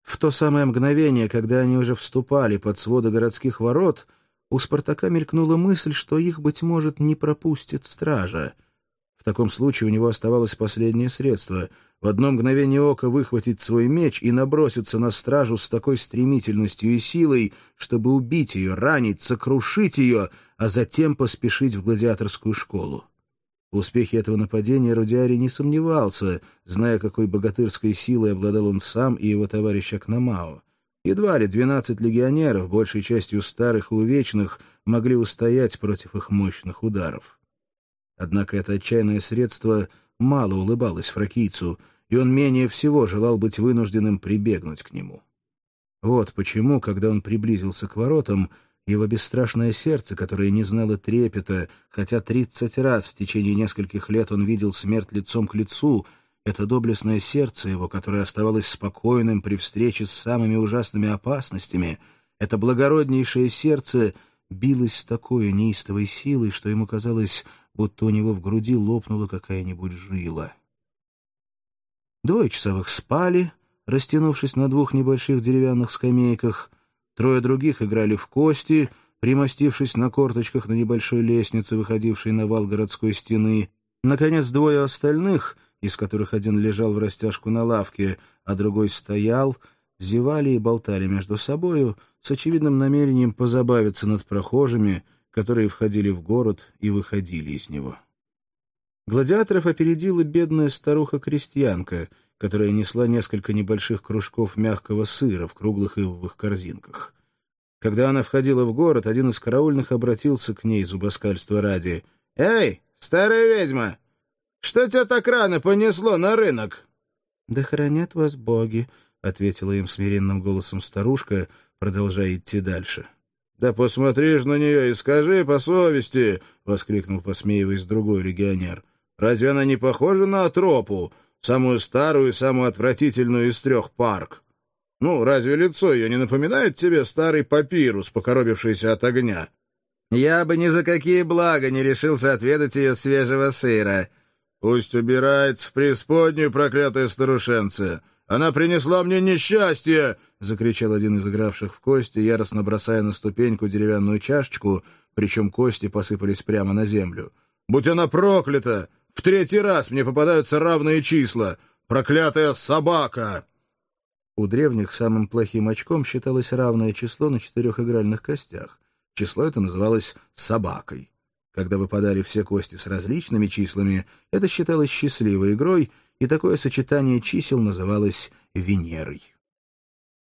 В то самое мгновение, когда они уже вступали под своды городских ворот, у Спартака мелькнула мысль, что их, быть может, не пропустит стража. В таком случае у него оставалось последнее средство — в одно мгновение ока выхватить свой меч и наброситься на стражу с такой стремительностью и силой, чтобы убить ее, ранить, сокрушить ее, а затем поспешить в гладиаторскую школу. В успехе этого нападения Рудиарий не сомневался, зная, какой богатырской силой обладал он сам и его товарищ Акномао. Едва ли 12 легионеров, большей частью старых и увечных, могли устоять против их мощных ударов. Однако это отчаянное средство мало улыбалось фракийцу, и он менее всего желал быть вынужденным прибегнуть к нему. Вот почему, когда он приблизился к воротам, его бесстрашное сердце, которое не знало трепета, хотя 30 раз в течение нескольких лет он видел смерть лицом к лицу, это доблестное сердце его, которое оставалось спокойным при встрече с самыми ужасными опасностями, это благороднейшее сердце билось с такой неистовой силой, что ему казалось, будто у него в груди лопнула какая-нибудь жила. Двое часовых спали, растянувшись на 2 небольших деревянных скамейках. 3 других играли в кости, примостившись на корточках на небольшой лестнице, выходившей на вал городской стены. Наконец, 2 остальных, из которых один лежал врастяжку на лавке, а другой стоял, зевали и болтали между собою с очевидным намерением позабавиться над прохожими, которые входили в город и выходили из него. Гладиаторов опередила бедная старуха-крестьянка, которая несла несколько небольших кружков мягкого сыра в круглых ивовых корзинках. Когда она входила в город, один из караульных обратился к ней зубоскальства ради. «Эй, старая ведьма, что тебя так рано понесло на рынок?» «Да хранят вас боги», — ответила им смиренным голосом старушка, продолжая идти дальше. «Да посмотри ж на нее и скажи по совести», — воскликнул, посмеиваясь, другой легионер. «Разве она не похожа на Атропу, самую старую и самую отвратительную из 3 парк? Ну, разве лицо ее не напоминает тебе старый папирус, покоробившийся от огня?» «Я бы ни за какие блага не решился отведать ее свежего сыра». «Пусть убирается в преисподнюю, проклятая старушенция! Она принесла мне несчастье!» — закричал один из игравших в кости, яростно бросая на ступеньку деревянную чашечку, причем кости посыпались прямо на землю. «Будь она проклята! В 3-й раз мне попадаются равные числа! Проклятая собака!» У древних самым плохим очком считалось равное число на 4 игральных костях. Число это называлось «собакой». Когда выпадали все кости с различными числами, это считалось счастливой игрой, и такое сочетание чисел называлось Венерой.